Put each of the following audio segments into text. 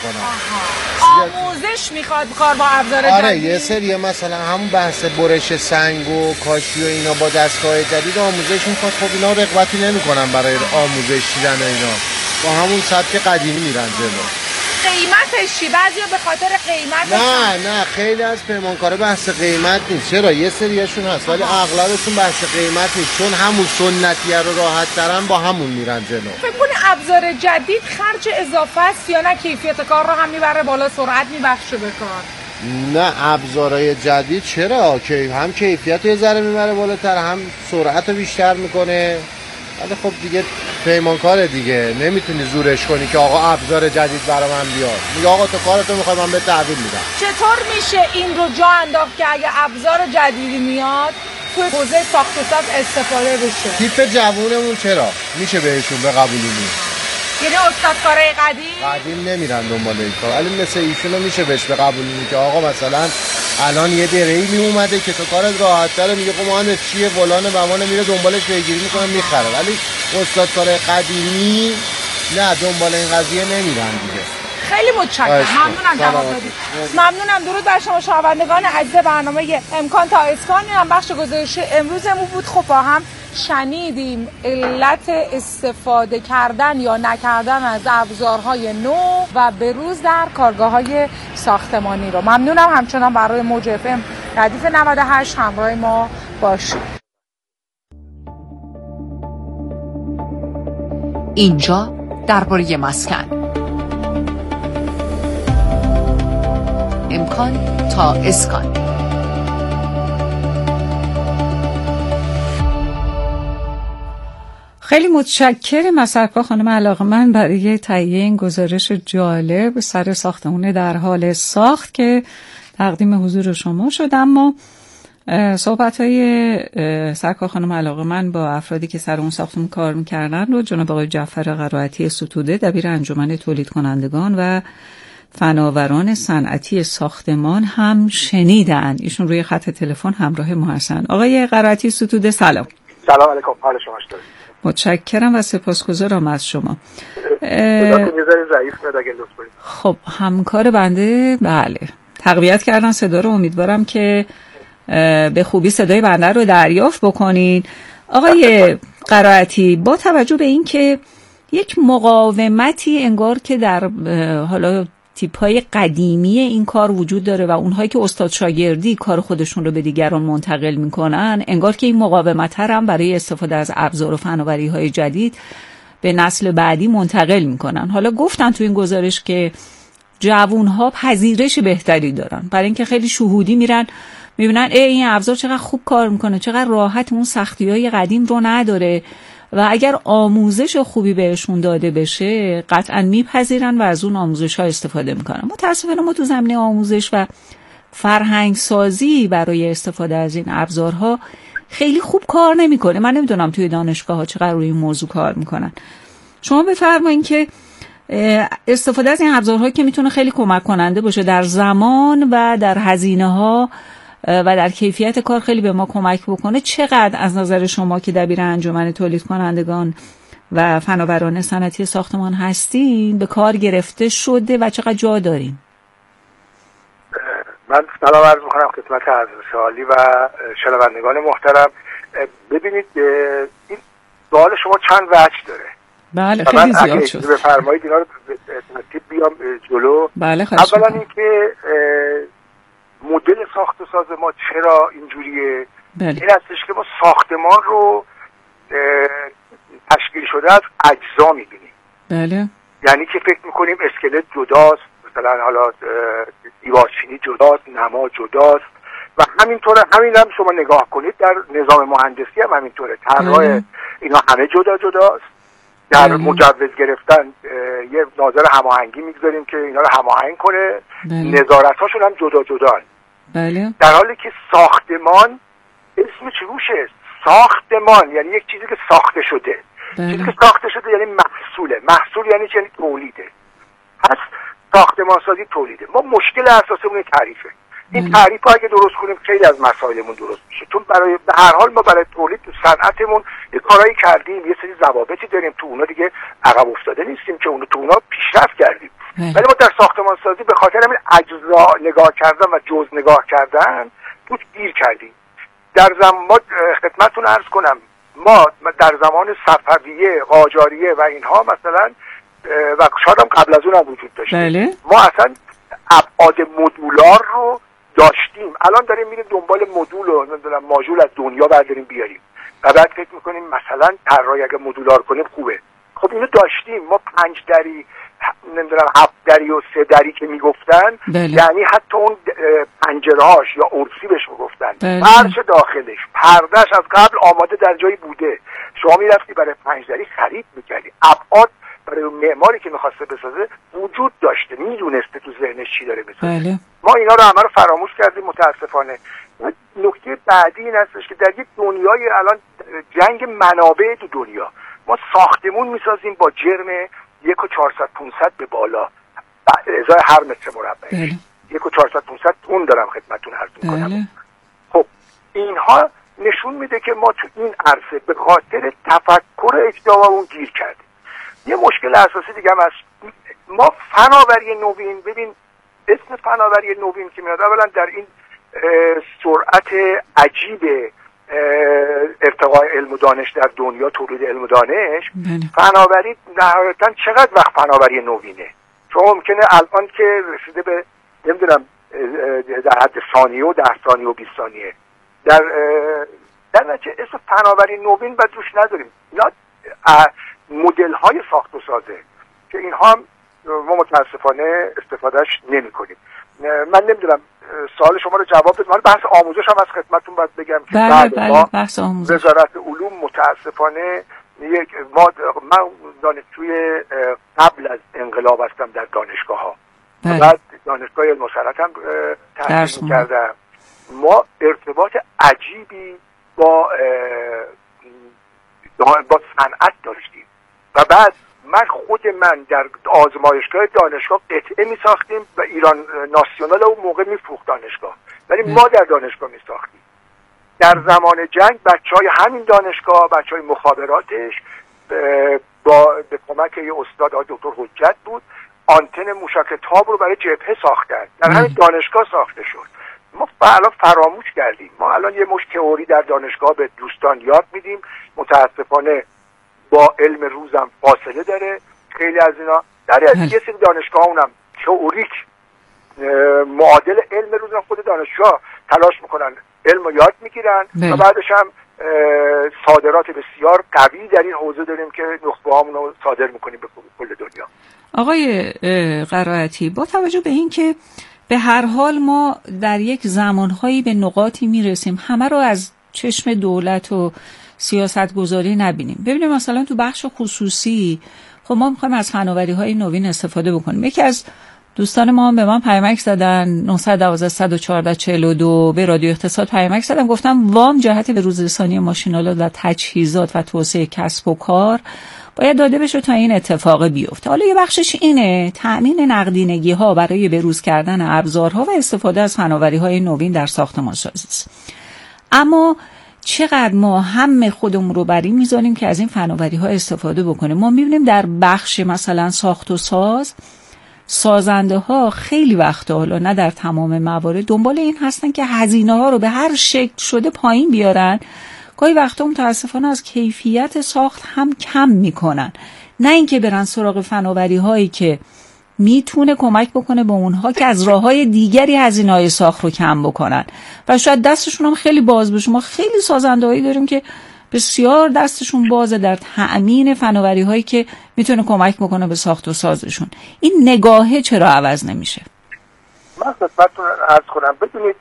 کنن. آموزش میخواد کار با ابزار جدید. آره یه سری مثلا همون بحث برش سنگ و کاشی و اینا با دستگاه جدید آموزش میخواد. خب اینا رغبتی نمیکنن برای آموزش دیدن اینا، با همون سبک قدیمی میرن جلو. قیمتش چی؟ بعضیا به خاطر قیمت نه خیلی از پیمانکارا بحث قیمت نیست. چرا یه سریاشون هست ولی اغلبشون بحث قیمت نیست، چون همون سنتیه رو راحت ترن با همون میرن جلو. فکر کنی ابزار جدید خرج اضافه است یا نه کیفیت کار رو هم میبره بالا، سرعت میبخشه به کار؟ نه ابزارهای جدید چرا هم کیفیت یه ذره میبره بالاتر، هم سرعت رو بیشتر میکنه. ولی خب دیگه پیمانکار دیگه نمیتونی زورش کنی که آقا ابزار جدید برای من بیار. میگه آقا تو کارتو میخوای من به تحویل میدم. چطور میشه این رو جا انداخت که اگه ابزار جدیدی میاد توی حوزه ساخت و ساز استفاده بشه؟ تیپ جوونمون چرا میشه بهشون بقبولونی؟ یعنی استادکارای قدیم نمیرن دنبال این کار، ولی مثل ایشونو میشه بهش بقبولونی که آقا مثلا الان یه دریلی اومده که تو کارت راحت‌تره، میگه خب مهندس چیه فلان بهمانه، میره دنبالش پیگیری میکنه میخره. ولی استادکارای قدیمی نه دنبال این قضیه نمیرن دیگه. خیلی متشکرم، ممنونم جواب دادید. ممنونم. درود بر شما شنوندگان عزیز برنامه امکان تا اسکان. هم بخش گزارش امروزمون بود. خب با هم شنیدیم علت استفاده کردن یا نکردن از ابزارهای نو و بروز در کارگاه‌های ساختمانی رو. ممنونم همچنان برای موج اف ام ردیف 98 همراه ما باشید. اینجا درباره مسکن، امکان تا اسکان. خیلی متشکرم از سرکار خانم علاقه‌مند برای تهیه این گزارش جالب سر ساختمون در حال ساخت که تقدیم حضور شما شد. اما صحبت‌های سرکار خانم علاقه‌مند با افرادی که سر اون ساختمون کار می‌کردن رو جناب آقای جعفر قرائتی ستوده، دبیر انجمن تولید کنندگان و فناوران صنعتی ساختمان هم شنیدن. ایشون روی خط تلفن همراه ما هستن. آقای قرائتی ستوده سلام. سلام علیکم، حال شما چطوره؟ متشکرم و سپاسگزارم از شما. خب همکار بنده بله تقویت کردن صدا رو، امیدوارم که به خوبی صدای بنده رو دریافت بکنین. آقای قرائتی، با توجه به این که یک مقاومتی انگار که در حالا تیپ‌های قدیمی این کار وجود داره و اونهایی که استاد شاگردی کار خودشون رو به دیگران منتقل میکنن، انگار که این مقاومت هم برای استفاده از ابزار و فناوری‌های جدید به نسل بعدی منتقل میکنن. حالا گفتن تو این گزارش که جوان‌ها پذیرش بهتری دارن، برای اینکه خیلی شهودی میرن میبینن این ابزار چقدر خوب کار میکنه، چقدر راحت، اون سختی‌های قدیم رو نداره و اگر آموزش خوبی بهشون داده بشه قطعا میپذیرن و از اون آموزش‌ها استفاده میکنن. متاسفانه ما تو زمینه آموزش و فرهنگ سازی برای استفاده از این ابزارها خیلی خوب کار نمیکنه. من نمیدونم توی دانشگاه‌ها چقدر روی این موضوع کار میکنن. شما بفرمایید که استفاده از این ابزارها که میتونه خیلی کمک کننده باشه در زمان و در هزینه‌ها و در کیفیت کار خیلی به ما کمک بکنه، چقدر از نظر شما که دبیر انجمن تولید کنندگان و فناوران صنعتی ساختمان هستین به کار گرفته شده و چقدر جا دارین؟ من سلام عرض می‌کنم خدمت حضرت عالی و شنوندگان محترم. ببینید این سوال شما چند وجه داره. بله خیلی زیاد شد. بفرمایید اینا رو ترتیب بیام جلو. بله اولا اینکه مدل ساخت و ساز ما چرا اینجوریه؟ بله. این هستش که ما ساختمان رو تشکیل شده از اجزا می‌بینیم. بله. یعنی که فکر می‌کنیم اسکلت جداست، مثلا حالا دیوارچینی جداست، نما جداست و همینطوره. همین هم شما نگاه کنید در نظام مهندسی هم همینطوره، طرح اینا همه جدا جداست. در مجوز گرفتن یه ناظر هماهنگی میگذاریم که اینا رو هماهنگ کنه. نظارت‌هاشون هم جدا جدان. بله. در حالی که ساختمان اسمش روشه، ساختمان یعنی یک چیزی که ساخته شده. چیزی که ساخته شده یعنی محصوله. محصول یعنی چی؟ یعنی تولیده. پس ساختمان سازی تولیده. ما مشکل اساسمون تعریفه. این تعریف اگه درست کنیم خیلی از مسائلمون درست میشه. چون برای به هر حال ما برای تولید تو صنعتمون یه کارایی کردیم، یه سری ضوابطی داریم، تو اونا دیگه عقب افتاده نیستیم که تو اونا پیشرفت کردیم. ولی ما در ساختمان سازی به خاطر همین اجزا نگاه کردن و جزء نگاه کردن توش گیر کردیم. در ما خدمتتون عرض کنم، ما در زمان صفویه، قاجاریه و اینها مثلا و شاید هم قبل از اون هم وجود داشتیم. بله. ما اصلا ابعاد مدولار رو داشتیم. الان داریم میریم دنبال مدول و نمیدونم ماژول از دنیا برداریم بیاریم و بعد فکر میکنیم مثلا طراحی اگه مدولار کنیم خوبه. خب اینو داشتیم. ما 5 دری، نمیدونم 7 دری و 3 دری که میگفتن، یعنی حتی اون پنجرهاش یا ارسی بهش میگفتن، فرش داخلش، پردهش از قبل آماده در جایی بوده. شما میرفتی برای 5 دری خرید میکردی. ابعاد برای معماری که میخواسته بسازه وجود داشته، میدونسته تو ذهنش چی داره بسازه. ما اینا رو همه رو فراموش کردیم متاسفانه. نکته بعدی این هستش که در یک دنیای الان جنگ منابع تو دنیا، ما ساختمون میسازیم با جرم 1,400-500 به بالا ازای هر متر مربع. 1,400-500 تن دارم خدمتتون عرض میکنم. خب اینها نشون میده که ما تو این عرصه به خاطر تفکر اشتباهمون گیر کردیم. یه مشکل اساسی دیگه هم هست. ما فناوری نوین، ببین اسم فناوری نوین که میاد اولا در این سرعت عجیب ارتقاء علم و دانش در دنیا، تولید علم و دانش، فناوری نهایتاً چقدر وقت فناوری نوینه؟ شما ممکنه الان که رسیده به نمیدونم در حد ثانیه و 10 ثانیه و 20 ثانیه در نتیجه اسم فناوری نوین باید روش نداریم. اینا مدل های ساخت و سازه که اینها ما متاسفانه استفادهش نمی کنیم. من نمیدونم سوال شما رو جواب بدم. من بحث آموزش هم از خدمتتون باید بگم که بله بحث آموزش وزارت علوم متاسفانه من دانشجوی قبل از انقلاب هستم در دانشگاه ها، بعد دانشگاه علم و صنعت هم تحصیل کردم. ما ارتباط عجیبی با صنعت داشتیم و بعد من در آزمایشگاه دانشگاه قطعه می ساختیم و ایران ناسیونال اون موقع می فروخت دانشگاه، ولی ما در دانشگاه می ساختیم. در زمان جنگ بچهای همین دانشگاه، بچهای مخابراتش به کمک یه استاد دکتر حجت بود، آنتن موشک تاب رو برای جبهه ساختن، در همین دانشگاه ساخته شد. ما الان فراموش کردیم. ما الان یه مش تئوری در دانشگاه به دوستان یاد میدیم، متاسفانه با علم روزم فاصله داره. خیلی از اینا در یه سری دانشگاه اونم تئوریک معادل علم روزم خود دانشجو تلاش میکنن علم رو یاد میگیرن و بعدش هم صادرات بسیار قوی در این حوزه داریم که نخبه هامون رو صادر میکنیم به کل دنیا. آقای قرائتی، با توجه به این که به هر حال ما در یک زمانهایی به نقاطی میرسیم همه رو از چشم دولت و سیاست گذاری نبینیم. ببینیم مثلا تو بخش خصوصی خب ما میخوایم از فناوری‌های نوین استفاده بکنیم. یکی از دوستان ما هم به من پیامک زدن 912 114 42 به رادیو اقتصاد پیامک زدن، گفتم وام جهت به روزرسانی ماشین‌آلات و تجهیزات و توسعه کسب و کار باید داده بشه تا این اتفاق بیفته. حالا یه بخشش اینه تأمین نقدینگی‌ها برای بروز کردن ابزارها و استفاده از فناوری‌های نوین در ساختمان‌سازی است. اما چقدر ما هم خودمون رو بر این میذاریم که از این فناوری‌ها استفاده بکنیم؟ ما می‌بینیم در بخش مثلا ساخت و ساز سازنده ها خیلی وقتا، حالا نه در تمام موارد، دنبال این هستن که هزینه ها رو به هر شکل شده پایین بیارن. گاهی وقتا متاسفانه از کیفیت ساخت هم کم میکنن، نه اینکه برن سراغ فناوری هایی که میتونه کمک بکنه به اونها که از راههای دیگری هزینه های ساخت رو کم بکنن و شاید دستشون هم خیلی باز بشه. ما خیلی سازنده هایی داریم که بسیار دستشون بازه در تأمین فناوری هایی که میتونه کمک بکنه به ساخت و سازشون. این نگاهه چرا عوض نمیشه؟ من خدمتتون عرض کنم، بدونید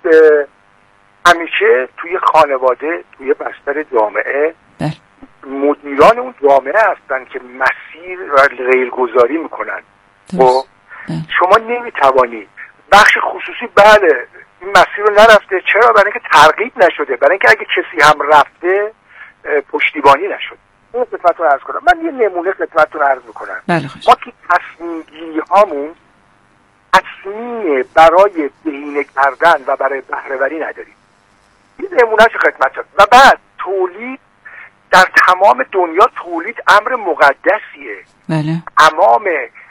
همیشه توی خانواده، توی بستر جامعه مدیران اون جامعه هستن که مسیر و ریلگذاری میکنن. و شما نمیتوانی بخش خصوصی بله این مسیر رو نرفته. چرا؟ برای اینکه ترغیب نشده، برای اینکه اگه کسی هم رفته پشتیبانی نشد. این خدمتتون عرض کنم. من یه نمونه خدمتتون عرض میکنم. ما که تصمیم گیری هامون تصمیم برای بهینه کردن و برای بهره‌وری نداریم. این نمونهش خدمتتون. و بعد تولید در تمام دنیا، تولید امر مقدسیه. بله. تمام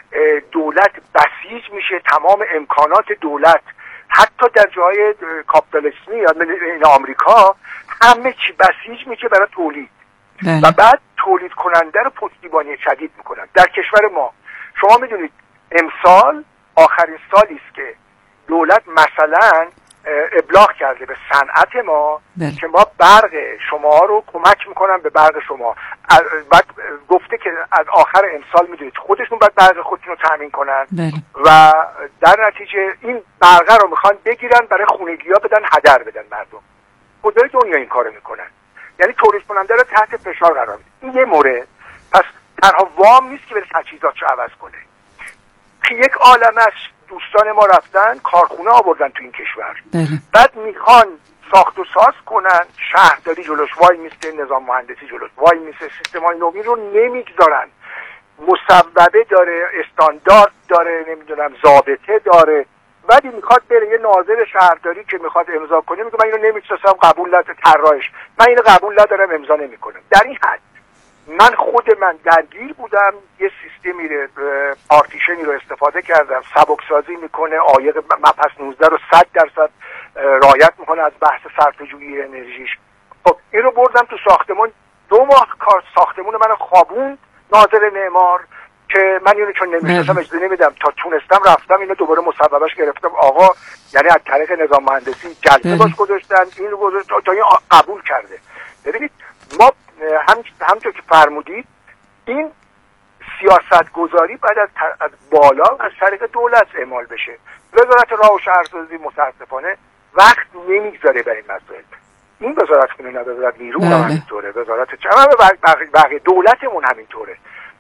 دولت بسیج میشه، تمام امکانات دولت حتی در جای کاپیتالیسمی یا این آمریکا همه چی بسیج میشه برای تولید و بعد تولید کننده رو پشتیبانی شدید میکنن. در کشور ما شما میدونید امسال آخرین سالی است که دولت مثلا ابلاغ کرده به صنعت ما که ما برق شما رو کمک میکنن به برق شما. بعد گفته که از آخر امسال میدونید خودشون باید برق خودشون رو تامین کنن و در نتیجه این برق رو میخوان بگیرن برای خونگی‌ها بدن، هدر بدن مردم. کجای دنیا این کارو میکنن؟ یعنی تولید کننده رو تحت فشار قرار میده. این یه مورد. پس تنها وام نیست که بره تجهیزاتشو عوض کنه. که یک عالمش دوستان ما رفتن کارخونه آوردن تو این کشور. بعد میخوان ساخت و ساز کنن، شهرداری جلوش وای میسته، نظام مهندسی جلوش وای میسته، سیستم‌های نوین رو نمیگذارن. مصوبه داره، استاندارد داره، نمیدونم ضابطه داره. ولی میخواد بره یه ناظر شهرداری که میخواد امضا کنه میگه من اینو نمیشناسم، قبول ندارم، طراحش من اینو قبول ندارم، امضا نمیکنم. در این حد من درگیر بودم، یه سیستمی رو پارتیشنی رو استفاده کردم، سبکسازی میکنه، عایق مبحث 19 رو 100% رعایت میکنه از بحث صرفه‌جویی انرژیش. خب این رو بردم تو ساختمون، 2 ماه کار ساختمون من خوابوند ناظر معمار که من اینو چون نمیشناسم اجازه نمیدم، تا تونستم رفتم اینو دوباره مصوبهش گرفتم. آقا یعنی از طریق نظام مهندسی جلسه باش گذاشتن، اینو گذاشت تا این قبول کرده. ببینید ما همونطور که فرمودید این سیاست گذاری باید از بالا از طریق دولت اعمال بشه. وزارت راه و شهرسازی متاسفانه وقت نمیگذاره برای این مسائل. این وزارت خونه نه، وزارت نیرو هم همینطوره، وزارت بقیه دولتمون همینطوره.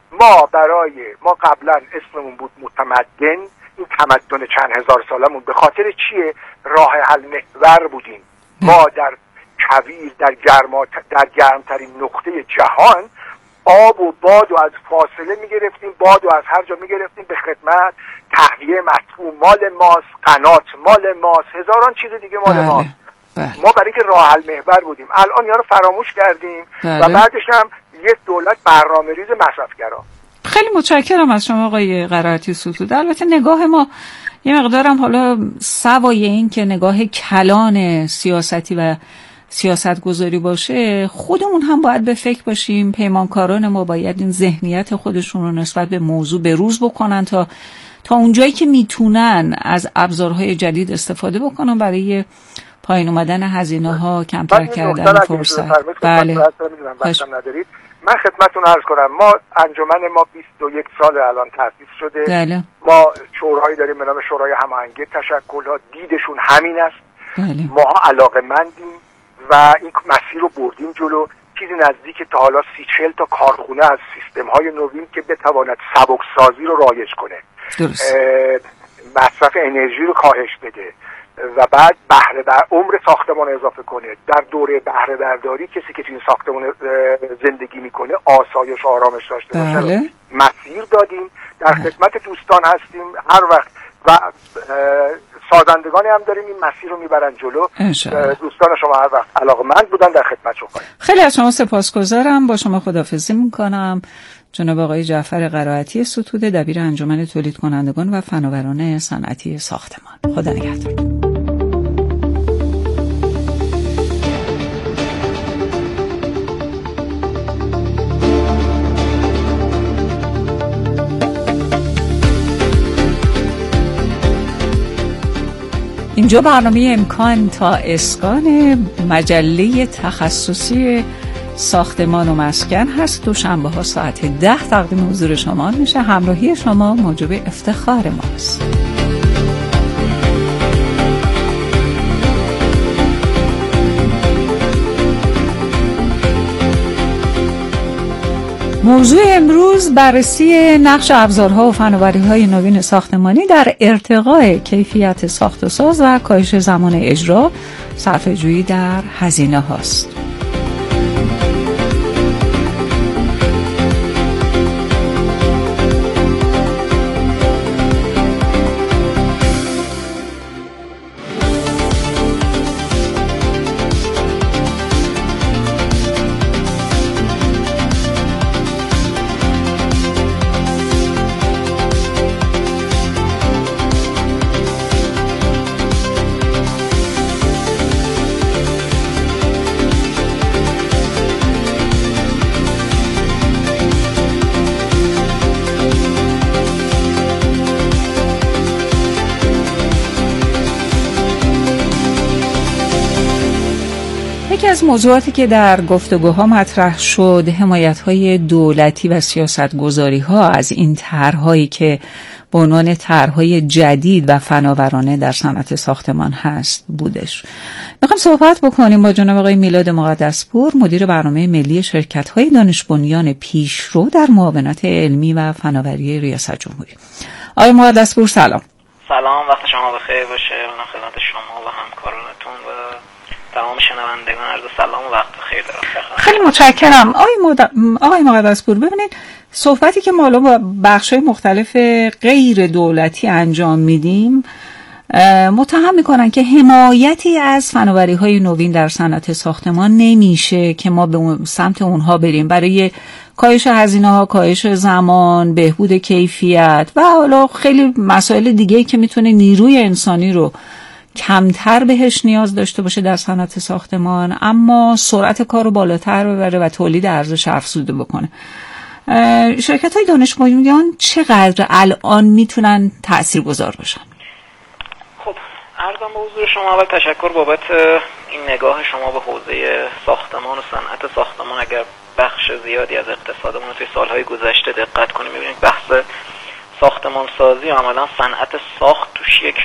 ما قبلا اسممون بود متمدن، این تمدن چند هزار سالمون به خاطر چیه؟ راه حل محور بودیم. ما در کویر در گرمترین نقطه جهان آب و باد و از فاصله میگرفتیم، باد و از هر جا میگرفتیم به خدمت، تهویه مطبوع مال ماست، قنات مال ماست، هزاران چیز دیگه مال ماست. ما برای که راه حل محور بودیم. الان اینا رو فراموش کردیم و بعدش هم یک دولت برنامه‌ریز مصرفگرا. خیلی متشکرم از شما آقای قرائتی ستوده. البته نگاه ما یه مقدارم حالا سوای این که نگاه کلان سیاستی و سیاست گذاری باشه، خودمون هم باید به فکر باشیم. پیمانکاران ما باید این ذهنیت خودشون رو نسبت به موضوع بروز بکنن تا اونجایی که میتونن از ابزارهای جدید استفاده بکنن برای پایین اومدن هزینه‌ها، کمتر کردن فرصت. بله. من خدمتتون عرض کنم، ما انجمن ما 21 سال الان تأسیس شده. بله. ما شورایی داریم به نام شورای هماهنگی تشکلات، دیدشون همین است. بله. ما علاقه‌مندیم و این مسیر رو بردیم جلو. چیزی نزدیک تا حالا 30-40 تا کارخونه از سیستم‌های نوین که بتواند سبکسازی رو رایج کنه، مصرف انرژی رو کاهش بده و بعد عمر ساختمان اضافه کنه. در دوره بهره برداری کسی که تو این ساختمان زندگی میکنه آسایش و آرامش داشته باشه. مسیر دادیم، در خدمت دوستان هستیم هر وقت و سازندگانی هم داریم این مسیر رو میبرن جلو. دوستان شما هر وقت علاقه‌مند بودن در خدمت شما. خیلی از شما سپاسگزارم. با شما خداحافظی میکنم. جناب آقای جعفر قرائتی ستوده، دبیر انجمن تولید کنندگان و فناوران صنعتی ساختمان. خدا نگهدار. اینجا برنامه امکان تا اسکان، مجله تخصصی ساختمان و مسکن هست. دوشنبه ها ساعت 10 تقدیم حضور شما میشه. همراهی شما موجب افتخار ماست. موضوع امروز بررسی نقش ابزارها و فناوری‌های نوین ساختمانی در ارتقاء کیفیت ساخت و ساز و کاهش زمان اجرا، صرفه‌جویی در هزینه هاست. از موضوعاتی که در گفتگوها مطرح شد حمایت‌های دولتی و سیاست‌گذاری‌ها از این طرح‌هایی که به عنوان طرح‌های جدید و فناورانه در صنعت ساختمان هست بودش. میخوام صحبت بکنیم با جناب آقای میلاد مقدس‌پور، مدیر برنامه ملی شرکت‌های دانش بنیان پیشرو در معاونت علمی و فناوری ریاست جمهوری. آقای مقدس‌پور سلام. سلام، وقت شما بخیر باشه. من خدمت شما و همکارانتون و تمام شنوندگان عرض سلام و وقت بخیر دارم. خیلی متشکرم. آقای مقدس‌پور، ببینید صحبتی که ما الان با بخش‌های مختلف غیر دولتی انجام میدیم متهم میکنن که حمایتی از فناوری‌های نوین در صنعت ساختمان نمیشه که ما به سمت اونها بریم برای کاهش هزینه‌ها، کاهش زمان، بهبود کیفیت و حالا خیلی مسائل دیگه‌ای که میتونه نیروی انسانی رو کمتر بهش نیاز داشته باشه در صنعت ساختمان، اما سرعت کار رو بالاتر ببره و تولید ارزش افزوده بکنه. شرکت‌های دانش بنیان چقدر الان میتونن تاثیرگذار باشن؟ خب عرضم به حضور شما اول تشکر بابت این نگاه شما به حوزه ساختمان و صنعت ساختمان. اگر بخش زیادی از اقتصادمون رو توی سالهای گذشته دقت کنیم می‌بینید بحث ساختمان سازی و عملاً صنعت ساخت توش یک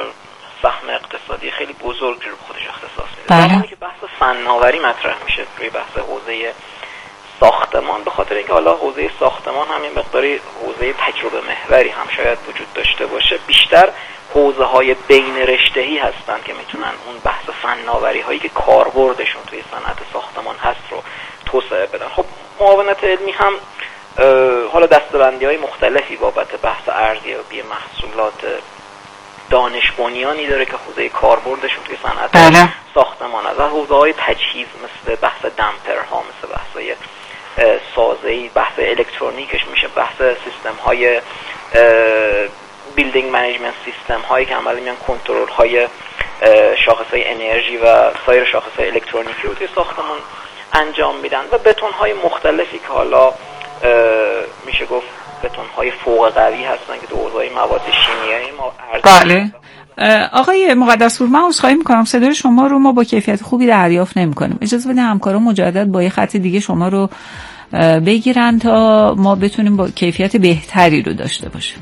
سهم اقتصادی خیلی بزرگی رو خودش اختصاص میده. زمانی که بحث فناوری مطرح میشه روی بحث حوزه ساختمان، به خاطر اینکه حالا حوزه ساختمان هم این مقداری حوزه تجربه محوری هم شاید وجود داشته باشه، بیشتر حوزه های بین رشته‌ای هستن که میتونن اون بحث فناوری هایی که کاربردشون توی صنعت ساختمان هست رو توسعه بدن. خب معاونت علمی هم حالا دسته‌بندی های مختلفی بابت بحث ارزیابی محصولات دانش بنیانی داره که حوزه کاربردشون توی صنعت ساختمان از حوزه‌های تجهیز مثل بحث دمپرها، مثل بحث‌های سازه‌ای، بحث الکترونیکش میشه، بحث سیستم‌های بیلدینگ منیجمنت سیستم هایی که عملا میان کنترل های شاخص‌های انرژی و سایر شاخص‌های الکترونیکی رو توی ساختمان انجام میدن و بتون های مختلفی که حالا میشه گفت بتون های فوق قوی هستن که تو حوزه مواد شیمیایی ما بله. آقای مقدس‌پور، من عذرخواهی میکنم صدای شما رو ما با کیفیت خوبی دریافت نمی‌کنیم. اجازه بدید همکاران مجدد با یه خط دیگه شما رو بگیرن تا ما بتونیم با کیفیت بهتری رو داشته باشیم.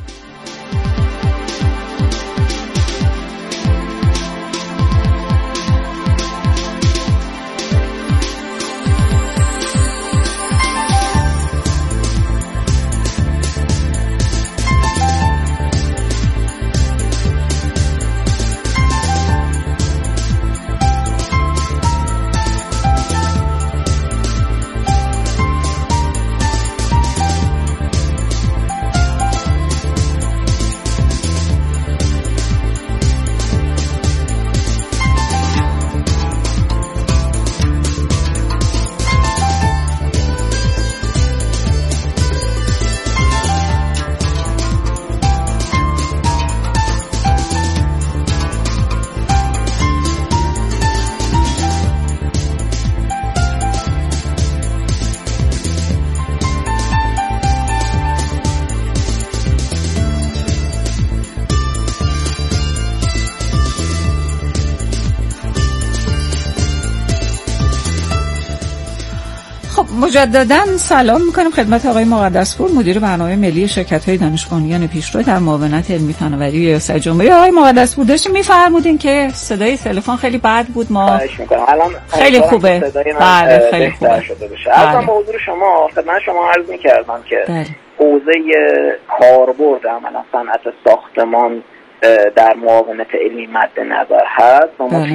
مجدداً سلام میکنیم خدمت آقای مقدس‌پور، مدیر برنامه ملی شرکت‌های دانش بنیان پیشرو در معاونت علمی فناوری ریاست جمهوری. آقای مقدس‌پور داشتین می‌فرمودین که صدای تلفن خیلی بد بود. ما خیلی خوبه. بله خیلی خوبه. الان با حضور شما خدمت شما عرض می‌کردم که حوزه کاربرد عملاً صنعت ساختمان در معاونت علمی مد نظر هست و ما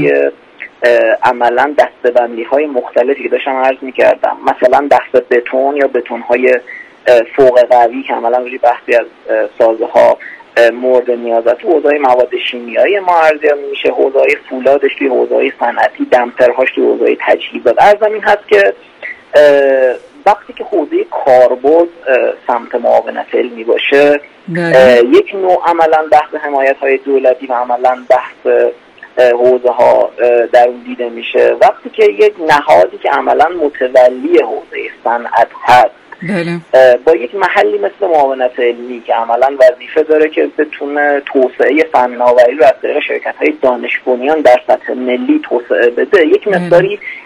عملا دسته‌بندی های مختلفی که داشتم عرض می‌کردم، مثلا بحث بتون یا بتون های فوق قوی که عملا روی بحثی از سازه ها مورد نیازه تو حوزه مواد شیمیایی ما ارزیابی میشه، حوزه های فولادش توی حوزه های صنعتی، دمپرهاش توی حوزه های تجهیزات. عرضم این هست که وقتی که حوزه کاربرد سمت معاونت علمی باشه یک نوع عملا بحث حمایت های دولتی و عملا بحث حوزه ها در اون دیده میشه. وقتی که یک نهادی که عملا متولی حوزه صنعت هست با یک محلی مثل معاونت علمی که عملا وظیفه داره که بتونه توسعه فناوری رو از طریق شرکت های دانش بنیان در سطح ملی توسعه بده، یک مقداری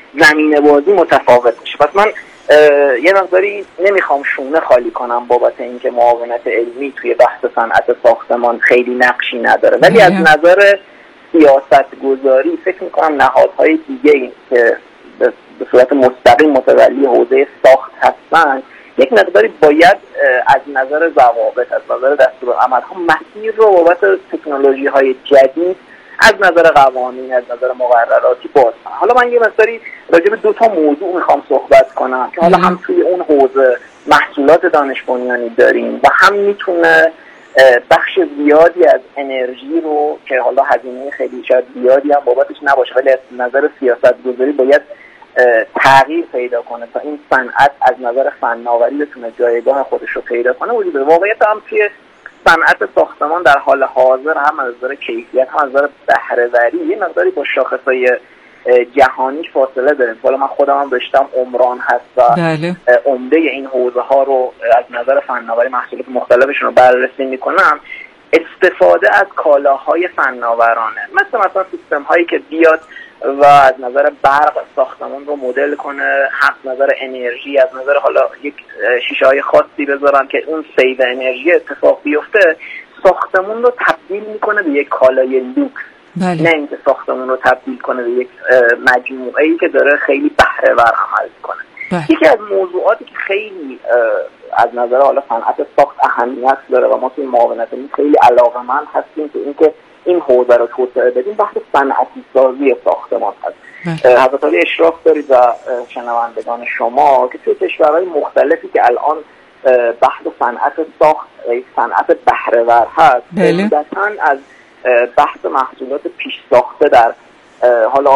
زمین بازی متفاوت میشه. پس من یه مقداری نمیخوام شونه خالی کنم بابت اینکه معاونت علمی توی بحث صنعت ساختمان خیلی نقشی نداره، ولی از نظر سیاست گذاری فکر میکنم نهادهای دیگه که به صورت مستقیم متولی حوزه ساخت هستن یک مقداری باید از نظر ضوابط، از نظر دستورالعمل‌ها مسیر رو بابت تکنولوژی‌های جدید از نظر قوانین، از نظر مقرراتی باز کنم. حالا من یه مقداری راجع به 2 تا موضوع میخوام صحبت کنم که حالا هم توی اون حوزه محصولات دانش بنیانی داریم و هم میتونه بخش زیادی از انرژی رو که حالا هزینه خیلی شاید زیادی هم بابتش نباشه ولی از نظر سیاست گذاری باید تغییر پیدا کنه تا این صنعت از نظر فناوری بتونه جایگاه خودش رو پیدا کنه. وجود داره واقعیت هم توی صنعت ساختمان در حال حاضر هم از نظر کیفیت هم از نظر بهره‌وری یه مقداری با شاخص‌های جهانی فاصله داریم. حالا من خودم هم رشتم عمران هست و عمده این حوزه ها رو از نظر فناوری محصولات مختلفشون رو بررسی میکنم. استفاده از کالاهای فناورانه مثلا سیستم هایی که بیاد و از نظر برق ساختمان رو مدل کنه، از نظر انرژی، از نظر حالا یک شیشه های خاصی بذارن که اون سیو انرژی اتفاق بیفته، ساختمون رو تبدیل میکنه به یک کالای لوکس. نه اینکه ساختمون رو تبدیل کنه به یک مجموعه‌ای که داره خیلی بهره‌ور عمل کنه. یکی از موضوعاتی که خیلی از نظر حالا صنعت ساخت اهمیت داره و ما توی معاونت خیلی علاقه‌مند هستیم که اینکه این حوزه رو توسعه بدیم، بحث صنعتی سازی ساختمان هست. حضرت علی اشراف دارید و شنوندگان شما که توی کشورهای مختلفی که الان بحث صنعت ساخت یک صنعت بهره‌ور هست، عمدتاً از بحث محصولات پیش ساخته در حالا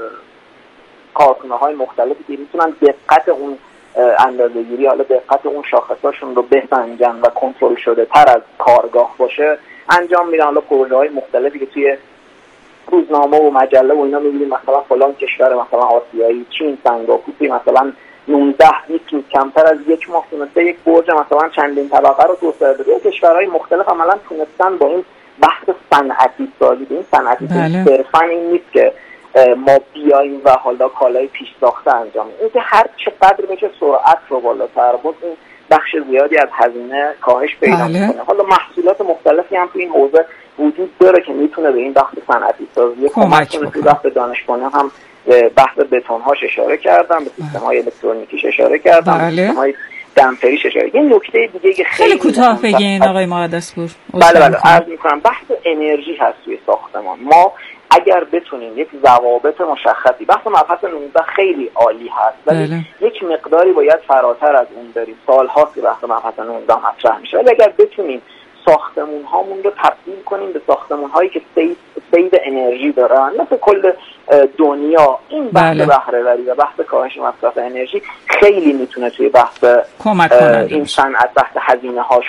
کارخانه‌های مختلفی که میتونن دقت اون اندازه‌گیری، حالا دقت اون شاخصاشون رو بسنجن و کنترل شده تر از کارگاه باشه انجام میدن. حالا پروژه‌های مختلفی که توی روزنامه و مجله و اینا می‌بینیم، مثلا فلان کشور مثلا آسیایی، چین، سنگاپور مثلا 19-20 روز کمتر از یک ماه تونسته یک برج مثلا چندین طبقه رو توسعه بده. کشورهای مختلف عملاً تونستن با این بحث صنعتی سازی، این صنعتی صرفاً این نیست که ما بیاییم و حالا کالای پیش ساخته انجام بدیم، اینکه هر چقدر بشه سرعت رو بالاتر برد، این بخش زیادی از هزینه کاهش پیدا میکنه. حالا محصولات مختلفی هم تو این حوزه وجود داره که میتونه به این بحث صنعتی سازی کمک کنه. تو بحث دانشگاهان هم بحث بتون‌هاش اشاره کردم، به سیستم‌های الکترونیکیش اشاره کردم، سیستم‌های دمپریش اشاره. این نکته دیگه که خیلی کوتاه بگین آقای مقدس‌پور. بله عرض می‌کنم بحث انرژی هست توی ساختمان. ما اگر بتونیم یک ضوابط مشخصی، بحث مبحث 19 خیلی عالی هست ولی یک مقداری باید فراتر از اون بریم. سال‌هاست که بحث مبحث 19 مطرح میشه، ولی اگر بتونیم ساختمون هامون رو تبدیل کنیم به ساختمون هایی که سیو انرژی دارن مثل کل دنیا، این بحث بهره‌وری و بحث کاهش مصرف انرژی خیلی میتونه توی بحث این صنعت بحث هزینه هاش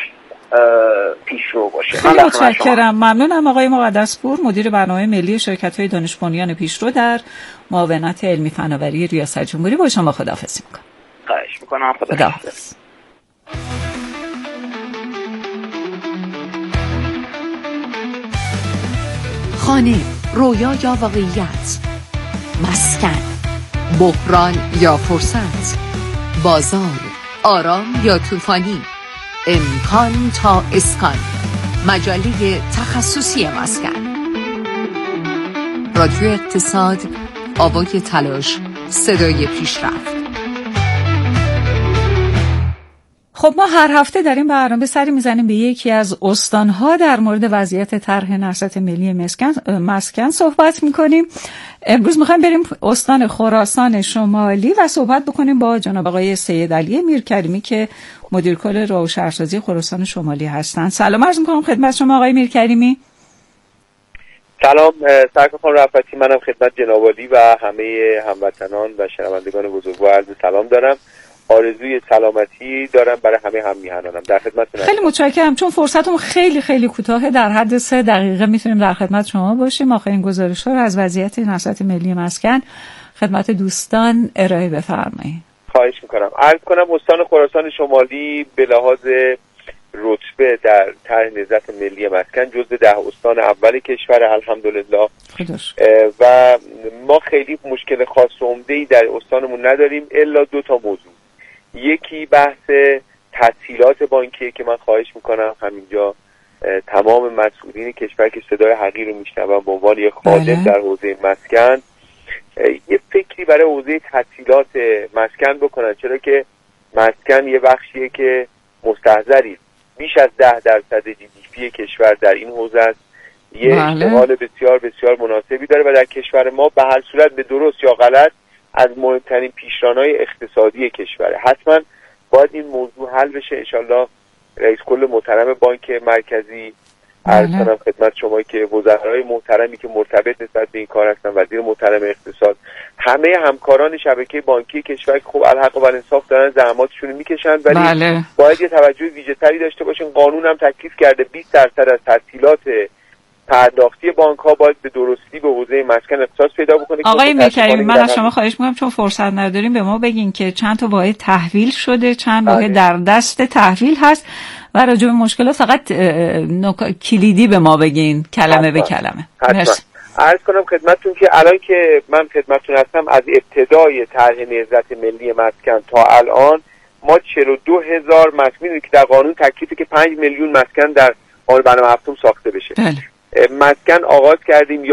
پیشرو باشه. خیلی متشکرم، ممنونم آقای مقدس‌پور، مدیر برنامه ملی شرکت‌های دانش بنیان پیشرو در معاونت علمی فناوری ریاست جمهوری. با شما خداحافظی می‌کنم. خواهش می‌کنم. خداحافظ. خانه، رویا یا واقعیت، مسکن، بحران یا فرصت، بازار، آرام یا طوفانی، امکان تا اسکان، مجله تخصصی مسکن. رادیو اقتصاد، آوای تلاش، صدای پیشرفت. خب ما هر هفته در این برنامه سری میزنیم به یکی از استانها در مورد وضعیت طرح نهضت ملی مسکن صحبت میکنیم. امروز میخوایم بریم استان خراسان شمالی و صحبت بکنیم با جناب آقای سید علی میرکریمی که مدیر کل راه و شهرسازی خراسان شمالی هستند. سلام عرض میکنم خدمت شما آقای میرکریمی. سلام سرکار رفعتی، منم خدمت جناب عالی و همه هموطنان و شنوندگان بزرگوار عرض سلام دارم. آرزوی سلامتی دارم برای همه هم میهنانم. در خدمتتون. خیلی متشکرم. چون فرصتمون خیلی خیلی کوتاهه، در حد 3 دقیقه میتونیم در خدمت شما باشیم. آخرین گزارش‌ها رو از وضعیت نهضت ملی مسکن خدمت دوستان ارائه بفرمایید. خواهش میکنم. عرض کنم استان خراسان شمالی به لحاظ رتبه در طرح نهضت ملی مسکن جزو 10 استان اول کشور الحمدلله و ما خیلی مشکل خاص و عمده‌ای در استانمون نداریم الا 2 تا موضوع. یکی بحث تسهیلات بانکی که من خواهش میکنم همینجا تمام مسئولین کشور که صدای حقیر رو میشنون به عنوان یک خادم در حوزه مسکن یه فکری برای حوزه تسهیلات مسکن بکنن، چرا که مسکن یه بخشیه که مستحضری بیش از 10% GDP کشور در این حوزه است، یه اشتغال بسیار بسیار مناسبی داره و در کشور ما به هر صورت به درست یا غلط از مهمترین پیشران‌های اقتصادی کشوره. حتما باید این موضوع حل بشه. انشالله رئیس کل محترم بانک مرکزی عرض کنم خدمت شما که وزرای محترمی که مرتبط نسبت به این کار هستن، وزیر محترم اقتصاد، همه همکاران شبکه بانکی کشور که خب الحق و الانصاف دارن زحماتشون رو میکشن ولی باید یه توجه ویژه‌تری داشته باشین. قانون هم تکلیف کرده 20% از تسهیلات پرداختی بانک ها باید به درستی به حوزه مسکن اختصاص پیدا بکنه. آقای میرکریمی من از شما خواهش میکنم چون فرصت نداریم به ما بگین که چند تا واحد تحویل شده، چند واحد در دست تحویل هست و راجع به مشکلات فقط کلیدی به ما بگین کلمه به کلمه. عرض کنم خدمتتون که الان که من خدمتتون هستم از ابتدای طرح نهضت ملی مسکن تا الان ما 42,000 مسکن که در قانون تکلیفی که 5 میلیون مسکن در قانون برنامه هفتم ساخته بشه. مسکن آغاز کردیم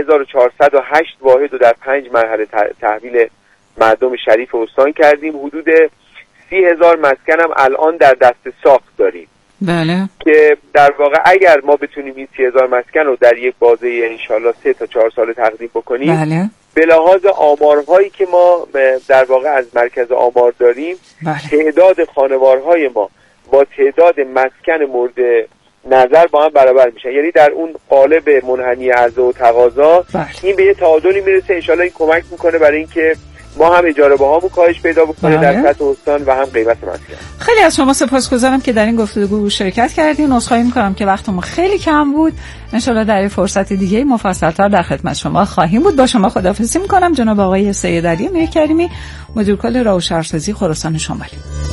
11,408 واحد رو در 5 مرحله تحویل مردم شریف استان کردیم. حدود 30,000 مسکن هم الان در دست ساخت داریم. بله. که در واقع اگر ما بتونیم این 30,000 مسکن رو در یک بازه انشالله 3 تا 4 سال تقدیم بکنیم، بله. به لحاظ آمارهایی که ما در واقع از مرکز آمار داریم، تعداد خانوارهای ما با تعداد مسکن مورد نظر با هم برابر میشن. یعنی در اون قالب منحنی عرضه و تقاضا این به یه تعادلی میرسه. انشالله این کمک میکنه برای اینکه ما هم اجاره باهامون کاهش پیدا بکنه در سطح استان و هم قیمت مسکن. خیلی از شما سپاسگزارم که در این گفتگو شرکت کردین. عذرخواهی میکنم که وقتمون خیلی کم بود. انشالله در یه فرصت دیگه مفصل‌تر در خدمت شما خواهیم بود. با شما خداحافظی میکنم. جناب آقای سید علی میرکریمی، مدیر کل راه و شهرسازی خراسان شمالی.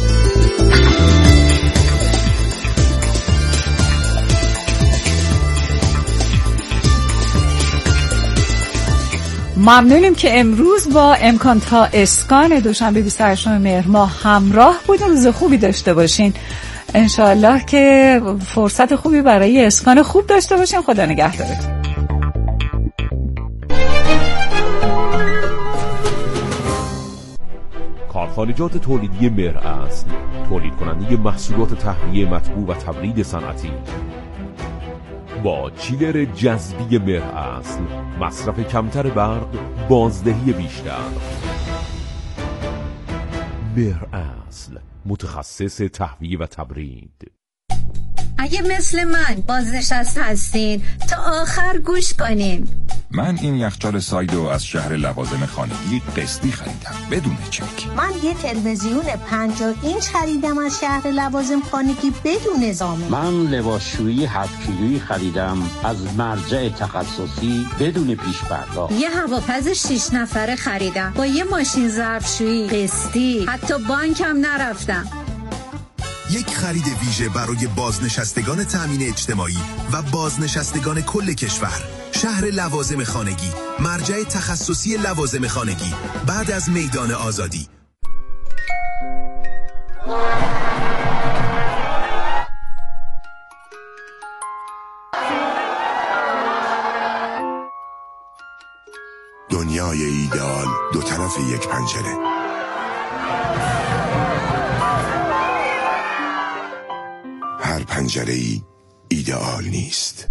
ممنونیم که امروز با امکان تا اسکان دوشنبه 28 مهر ماه همراه بودیم. روز خوبی داشته باشین. انشاءالله که فرصت خوبی برای اسکان خوب داشته باشین. خدا نگهدارتون. کارخانجات تولیدی مهر اصل، تولید کننده محصولات تهویه مطبوع و تبرید صنعتی با چیلر جذبی مهر اصل، مصرف کمتر برق، بازدهی بیشتر. مهر اصل، متخصص تهویه و تبرید. اگه مثل من بازنشسته هستین تا آخر گوش کنین. من این یخچال سایدو از شهر لوازم خانگی قسطی خریدم بدون چک. من یه تلویزیون 50 اینچ خریدم از شهر لوازم خانگی بدون ضامن. من لباسشویی 7 کیلویی خریدم از مرجع تخصصی بدون پیش پرداخت. یه هواپز 6 نفره خریدم با یه ماشین ظرفشویی قسطی، حتی بانکم نرفتم. یک خرید ویژه برای بازنشستگان تامین اجتماعی و بازنشستگان کل کشور. شهر لوازم خانگی، مرجع تخصصی لوازم خانگی بعد از میدان آزادی. دنیای ایدئال دو طرف یک پنجره. هر پنجره‌ای ایدئال نیست.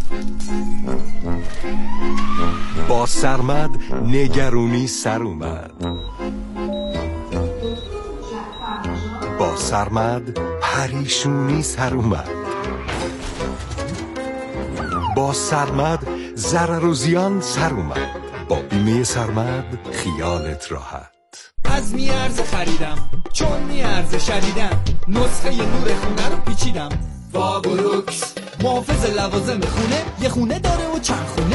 با سرمد نگرونی سر اومد. با سرمد پریشونی سر اومد. با سرمد ضرر و زیان سر اومد. با بیمه سرمد خیالت راحت. از میارزه خریدم چون میارزه شدیدم، نسخه نور خونه رو پیچیدم. فابولوکس محافظ لوازم خونه، یه خونه داره و چند خونه.